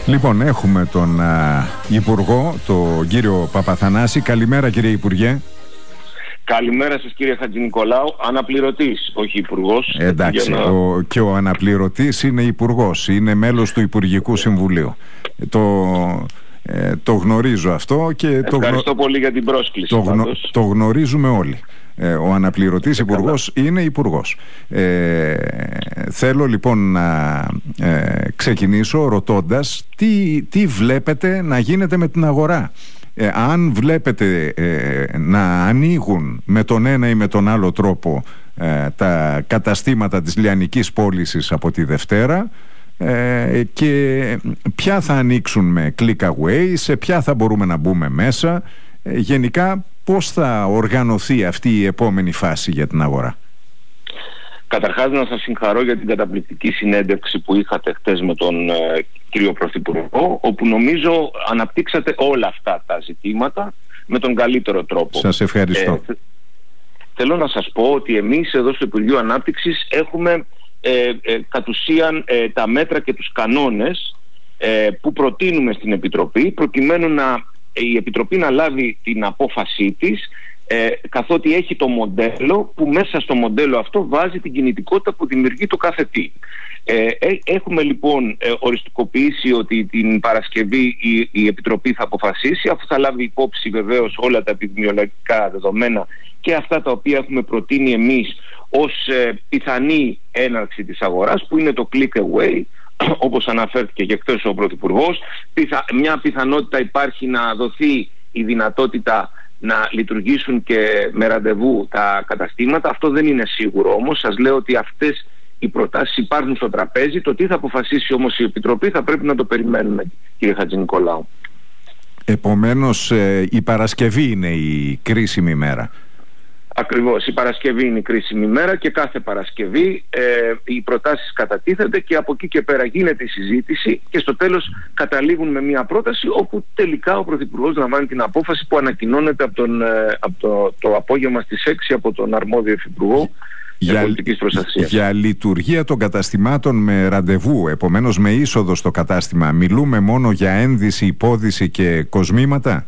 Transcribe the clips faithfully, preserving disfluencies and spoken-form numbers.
Λοιπόν, έχουμε τον α, Υπουργό, τον κύριο Παπαθανάση. Καλημέρα, κύριε Υπουργέ. Καλημέρα σας, κύριε Χατζηνικολάου. Αναπληρωτής, όχι υπουργός. Εντάξει, να... ο, και ο αναπληρωτής είναι υπουργός, είναι μέλος του Υπουργικού Συμβουλίου. Το, ε, το γνωρίζω αυτό και... Ευχαριστώ το, πολύ για την πρόσκληση. Το, γνω, το γνωρίζουμε όλοι. Ε, ο αναπληρωτής υπουργός είναι υπουργός. Ε, θέλω λοιπόν να ε, ξεκινήσω ρωτώντας τι, τι βλέπετε να γίνεται με την αγορά. Ε, αν βλέπετε ε, να ανοίγουν με τον ένα ή με τον άλλο τρόπο ε, τα καταστήματα της λιανικής πώλησης από τη Δευτέρα, ε, και ποια θα ανοίξουν με click away, σε ποια θα μπορούμε να μπούμε μέσα, ε, γενικά πώς θα οργανωθεί αυτή η επόμενη φάση για την αγορά? Καταρχάς να σας συγχαρώ για την καταπληκτική συνέντευξη που είχατε χτες με τον ε, κύριο Πρωθυπουργό, όπου νομίζω αναπτύξατε όλα αυτά τα ζητήματα με τον καλύτερο τρόπο. Σας ευχαριστώ. Ε, θέλω να σας πω ότι εμείς εδώ στο Υπουργείο Ανάπτυξης έχουμε ε, ε, κατ' ουσίαν ε, τα μέτρα και τους κανόνες ε, που προτείνουμε στην Επιτροπή, προκειμένου να η Επιτροπή να λάβει την απόφασή της, ε, καθότι έχει το μοντέλο που μέσα στο μοντέλο αυτό βάζει την κινητικότητα που δημιουργεί το κάθε τι. Ε, έχουμε λοιπόν ε, οριστικοποιήσει ότι την Παρασκευή η, η Επιτροπή θα αποφασίσει, αφού θα λάβει υπόψη βεβαίως όλα τα επιδημιολογικά δεδομένα και αυτά τα οποία έχουμε προτείνει εμείς ως ε, πιθανή έναρξη της αγοράς, που είναι το click away, όπως αναφέρθηκε και χθες ο Πρωθυπουργός. Μια πιθανότητα υπάρχει να δοθεί η δυνατότητα να λειτουργήσουν και με ραντεβού τα καταστήματα. Αυτό δεν είναι σίγουρο όμως. Σας λέω ότι αυτές οι προτάσεις υπάρχουν στο τραπέζι. Το τι θα αποφασίσει όμως η Επιτροπή θα πρέπει να το περιμένουμε, κύριε Χατζηνικολάου. Επομένως η Παρασκευή είναι η κρίσιμη μέρα. Ακριβώς, η Παρασκευή είναι η κρίσιμη μέρα και κάθε Παρασκευή ε, οι προτάσεις κατατίθενται και από εκεί και πέρα γίνεται η συζήτηση και στο τέλος καταλήγουν με μια πρόταση όπου τελικά ο Πρωθυπουργός λαμβάνει την απόφαση που ανακοινώνεται από, τον, ε, από το, το απόγευμα στις έξι από τον αρμόδιο Υφυπουργό για, Πολιτικής Προστασίας. Για λειτουργία των καταστημάτων με ραντεβού, επομένως με είσοδο στο κατάστημα, μιλούμε μόνο για ένδυση, υπόδυση και κοσμήματα?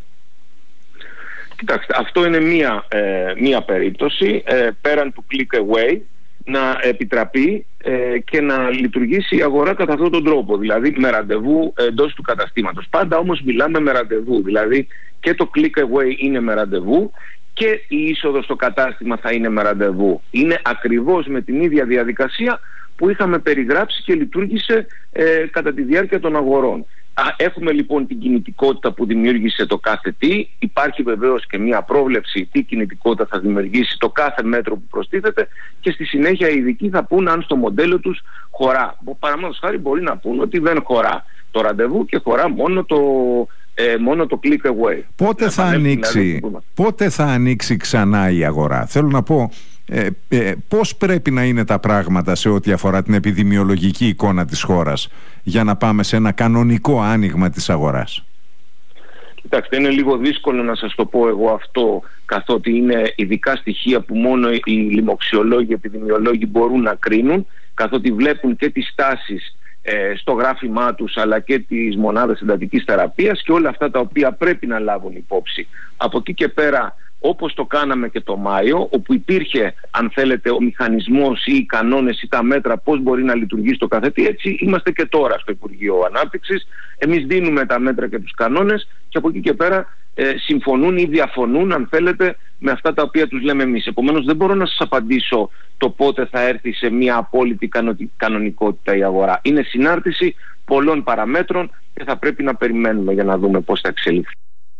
Κοιτάξτε, αυτό είναι μία, ε, μία περίπτωση, ε, πέραν του click away, να επιτραπεί ε, και να λειτουργήσει η αγορά κατά αυτόν τον τρόπο, δηλαδή με ραντεβού εντός του καταστήματος. Πάντα όμως μιλάμε με ραντεβού, δηλαδή και το click away είναι με ραντεβού και η είσοδος στο κατάστημα θα είναι με ραντεβού. Είναι ακριβώς με την ίδια διαδικασία που είχαμε περιγράψει και λειτουργήσε ε, κατά τη διάρκεια των αγορών. Έχουμε λοιπόν την κινητικότητα που δημιούργησε το κάθε τι. Υπάρχει βεβαίως και μια πρόβλεψη τι κινητικότητα θα δημιουργήσει το κάθε μέτρο που προστίθεται και στη συνέχεια οι ειδικοί θα πούν αν στο μοντέλο τους χωρά. Παραδείγματος χάρη μπορεί να πούν ότι δεν χωρά το ραντεβού και χωρά μόνο το, ε, μόνο το click away. Πότε θα, ανοίξει, δηλαδή, πότε θα ανοίξει ξανά η αγορά? Θέλω να πω, Ε, ε, πώς πρέπει να είναι τα πράγματα σε ό,τι αφορά την επιδημιολογική εικόνα της χώρας για να πάμε σε ένα κανονικό άνοιγμα της αγοράς? Κοιτάξτε, είναι λίγο δύσκολο να σας το πω εγώ αυτό, καθότι είναι ειδικά στοιχεία που μόνο οι λοιμοξιολόγοι, οι επιδημιολόγοι μπορούν να κρίνουν, καθότι βλέπουν και τις τάσεις ε, στο γράφημά τους αλλά και τις μονάδες εντατικής θεραπείας και όλα αυτά τα οποία πρέπει να λάβουν υπόψη. Από εκεί και πέρα, όπως το κάναμε και το Μάιο, όπου υπήρχε, αν θέλετε, ο μηχανισμός ή οι κανόνες ή τα μέτρα πώς μπορεί να λειτουργήσει το καθετή, έτσι είμαστε και τώρα στο Υπουργείο Ανάπτυξης. Εμείς δίνουμε τα μέτρα και τους κανόνες και από εκεί και πέρα ε, συμφωνούν ή διαφωνούν, αν θέλετε, με αυτά τα οποία τους λέμε εμείς. Επομένως δεν μπορώ να σας απαντήσω το πότε θα έρθει σε μια απόλυτη κανονικότητα η αγορά. Είναι συνάρτηση πολλών παραμέτρων και θα πρέπει να περιμένουμε για να δούμε πώς θα εξελιχθεί.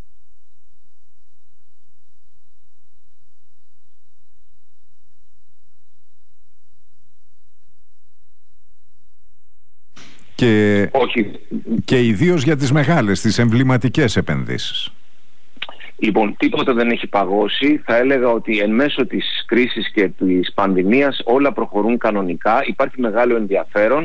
Και, και ιδίως για τις μεγάλες, τις εμβληματικές επενδύσεις. Λοιπόν, τίποτα δεν έχει παγώσει. Θα έλεγα ότι εν μέσω της κρίσης και της πανδημίας όλα προχωρούν κανονικά. Υπάρχει μεγάλο ενδιαφέρον.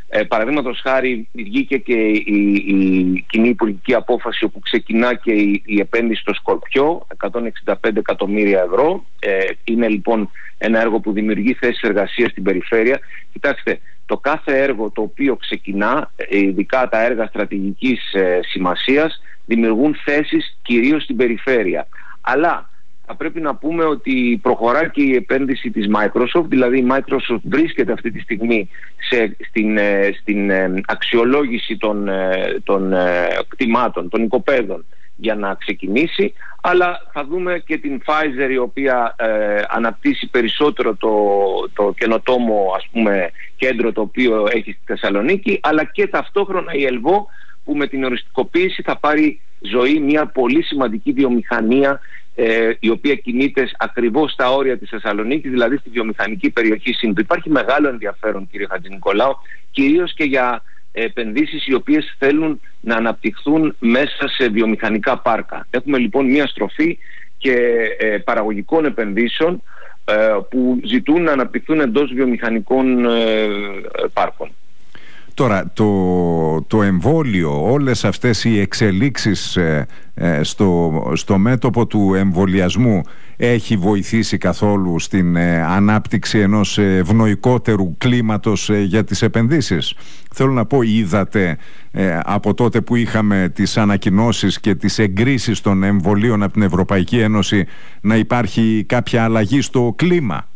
Ε, παραδείγματος χάρη, βγήκε και η, η κοινή υπουργική απόφαση όπου ξεκινά και η, η επένδυση στο Σκορπιό, εκατόν εξήντα πέντε εκατομμύρια ευρώ. Ε, είναι λοιπόν ένα έργο που δημιουργεί θέσεις εργασίας στην περιφέρεια. Κοιτάξτε, το κάθε έργο το οποίο ξεκινά, ειδικά τα έργα στρατηγικής ε, σημασίας, δημιουργούν θέσεις κυρίως στην περιφέρεια. Αλλά θα πρέπει να πούμε ότι προχωρά και η επένδυση της Microsoft, δηλαδή η Microsoft βρίσκεται αυτή τη στιγμή σε, στην, στην αξιολόγηση των, των κτημάτων, των οικοπαίδων για να ξεκινήσει, αλλά θα δούμε και την Pfizer, η οποία ε, αναπτύσσει περισσότερο το, το καινοτόμο, ας πούμε, κέντρο το οποίο έχει στη Θεσσαλονίκη, αλλά και ταυτόχρονα η Ελβό, που με την οριστικοποίηση θα πάρει ζωή μια πολύ σημαντική βιομηχανία, ε, η οποία κινείται ακριβώς στα όρια της Θεσσαλονίκης, δηλαδή στη βιομηχανική περιοχή Σύντου. Υπάρχει μεγάλο ενδιαφέρον, κύριε Χατζηνικολάου, κυρίως και για επενδύσεις οι οποίες θέλουν να αναπτυχθούν μέσα σε βιομηχανικά πάρκα. Έχουμε λοιπόν μια στροφή και ε, παραγωγικών επενδύσεων ε, που ζητούν να αναπτυχθούν εντός βιομηχανικών ε, πάρκων. Τώρα, το, το εμβόλιο, όλες αυτές οι εξελίξεις ε, ε, στο, στο μέτωπο του εμβολιασμού έχει βοηθήσει καθόλου στην ε, ανάπτυξη ενός ευνοϊκότερου κλίματος ε, για τις επενδύσεις? Θέλω να πω, είδατε ε, από τότε που είχαμε τις ανακοινώσεις και τις εγκρίσεις των εμβολίων από την Ευρωπαϊκή Ένωση να υπάρχει κάποια αλλαγή στο κλίμα?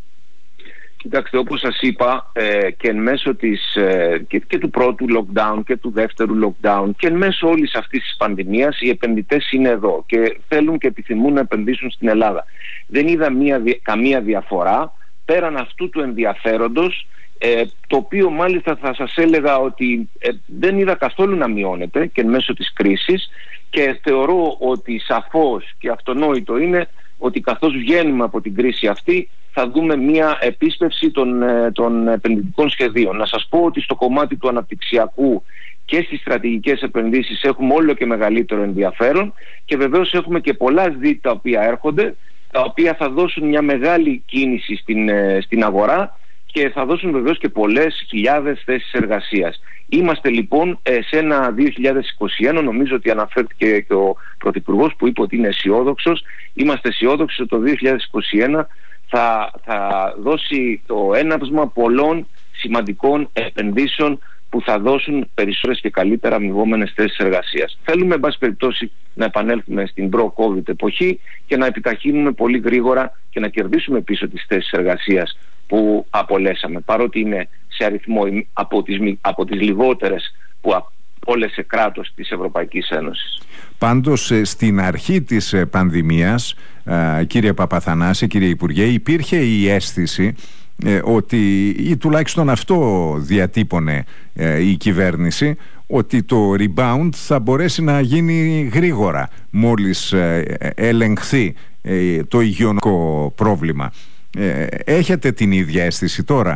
Κοιτάξτε, όπως σας είπα, ε, και εν μέσω της, ε, και, και του πρώτου lockdown και του δεύτερου lockdown και εν μέσω όλης αυτής της πανδημίας, οι επενδυτές είναι εδώ και θέλουν και επιθυμούν να επενδύσουν στην Ελλάδα. Δεν είδα μία, καμία διαφορά πέραν αυτού του ενδιαφέροντος, ε, το οποίο μάλιστα θα σας έλεγα ότι ε, δεν είδα καθόλου να μειώνεται και εν μέσω της κρίσης, και θεωρώ ότι σαφώς και αυτονόητο είναι ότι καθώς βγαίνουμε από την κρίση αυτή θα δούμε μια επίσπευση των, των επενδυτικών σχεδίων. Να σας πω ότι στο κομμάτι του αναπτυξιακού και στις στρατηγικές επενδύσεις έχουμε όλο και μεγαλύτερο ενδιαφέρον, και βεβαίως έχουμε και πολλά ζήτα τα οποία έρχονται, τα οποία θα δώσουν μια μεγάλη κίνηση στην, στην αγορά και θα δώσουν βεβαίως και πολλές χιλιάδες θέσεις εργασίας. Είμαστε λοιπόν σε ένα δύο χιλιάδες είκοσι ένα, νομίζω ότι αναφέρθηκε και ο Πρωθυπουργός που είπε ότι είναι αισιόδοξος. Είμαστε αισιόδοξοι ότι το δύο χιλιάδες είκοσι ένα θα, θα δώσει το έναυσμα πολλών σημαντικών επενδύσεων που θα δώσουν περισσότερες και καλύτερα αμοιβόμενες θέσεις εργασίας. Θέλουμε, εν πάση περιπτώσει, να επανέλθουμε στην προ-COVID εποχή και να επιταχύνουμε πολύ γρήγορα και να κερδίσουμε πίσω τις θέσεις εργασίας που απολέσαμε, παρότι είναι σε αριθμό από τις, από τις λιγότερες που απόλεσε κράτος της Ευρωπαϊκής Ένωσης. Πάντως, στην αρχή της πανδημίας, κύριε Παπαθανάση, κύριε Υπουργέ, υπήρχε η αίσθηση ε, ότι, ή τουλάχιστον αυτό διατύπωνε ε, η κυβέρνηση, ότι το rebound θα μπορέσει να γίνει γρήγορα μόλις ε, ελεγχθεί ε, το υγειονομικό πρόβλημα. Ε, έχετε την ίδια αίσθηση τώρα,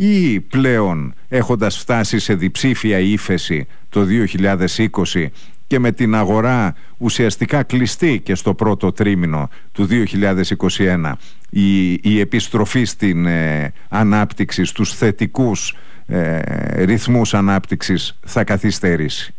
ή πλέον έχοντας φτάσει σε διψήφια ύφεση το δύο χιλιάδες είκοσι και με την αγορά ουσιαστικά κλειστή και στο πρώτο τρίμηνο του δύο χιλιάδες είκοσι ένα, η, η επιστροφή στην ε, ανάπτυξη, στους θετικούς ε, ρυθμούς ανάπτυξης θα καθυστερήσει?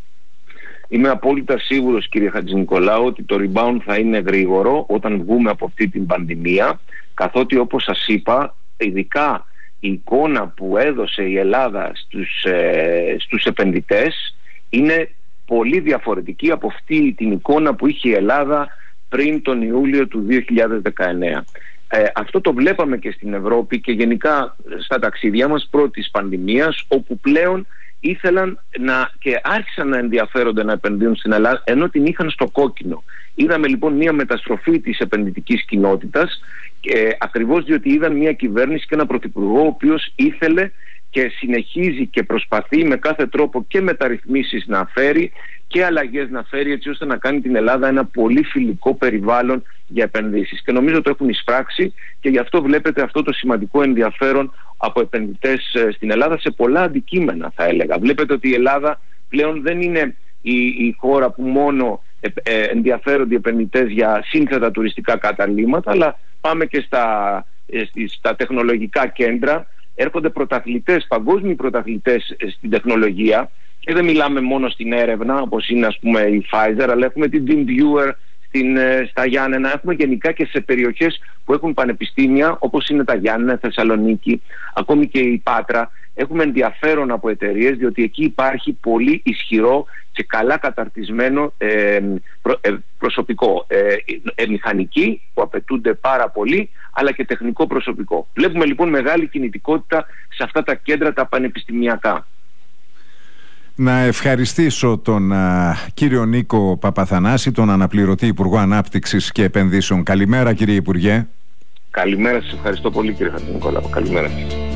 Είμαι απόλυτα σίγουρος, κύριε Χατζηνικολάου, ότι το rebound θα είναι γρήγορο όταν βγούμε από αυτή την πανδημία, καθότι, όπως σας είπα, ειδικά η εικόνα που έδωσε η Ελλάδα στους, ε, στους επενδυτές είναι πολύ διαφορετική από αυτή την εικόνα που είχε η Ελλάδα πριν τον Ιούλιο του δύο χιλιάδες δεκαεννέα. Ε, αυτό το βλέπαμε και στην Ευρώπη και γενικά στα ταξίδια μας πρώτης πανδημίας, όπου πλέον ήθελαν να και άρχισαν να ενδιαφέρονται να επενδύουν στην Ελλάδα, ενώ την είχαν στο κόκκινο. Είδαμε λοιπόν μια μεταστροφή της επενδυτικής κοινότητας, ε, ακριβώς διότι είδαν μια κυβέρνηση και ένα πρωθυπουργό ο οποίος ήθελε και συνεχίζει και προσπαθεί με κάθε τρόπο και μεταρρυθμίσεις να φέρει και αλλαγές να φέρει, έτσι ώστε να κάνει την Ελλάδα ένα πολύ φιλικό περιβάλλον για επενδύσεις. Και νομίζω το έχουν εισπράξει, και γι' αυτό βλέπετε αυτό το σημαντικό ενδιαφέρον από επενδυτές στην Ελλάδα σε πολλά αντικείμενα, θα έλεγα. Βλέπετε ότι η Ελλάδα πλέον δεν είναι η, η χώρα που μόνο ε, ε, ενδιαφέρονται οι επενδυτές για σύνθετα τουριστικά καταλύματα, αλλά πάμε και στα, ε, στα τεχνολογικά κέντρα. έρχονται πρωταθλητές, παγκόσμιοι πρωταθλητές στην τεχνολογία, και δεν μιλάμε μόνο στην έρευνα όπως είναι ας πούμε η Pfizer, αλλά έχουμε την TeamViewer στην, στα Γιάννενα, έχουμε γενικά και σε περιοχές που έχουν πανεπιστήμια όπως είναι τα Γιάννενα, Θεσσαλονίκη, ακόμη και η Πάτρα. Έχουμε ενδιαφέρον από εταιρείες, διότι εκεί υπάρχει πολύ ισχυρό και καλά καταρτισμένο ε, προ, ε, προσωπικό. Ε, ε, μηχανική που απαιτούνται πάρα πολύ, αλλά και τεχνικό προσωπικό. Βλέπουμε λοιπόν μεγάλη κινητικότητα σε αυτά τα κέντρα τα πανεπιστημιακά. Να ευχαριστήσω τον α, κύριο Νίκο Παπαθανάση, τον αναπληρωτή Υπουργό Ανάπτυξης και Επενδύσεων. Καλημέρα κύριε Υπουργέ. Καλημέρα σας, ευχαριστώ πολύ κύριε Χατζηνικόλαο. Καλημέρα σας.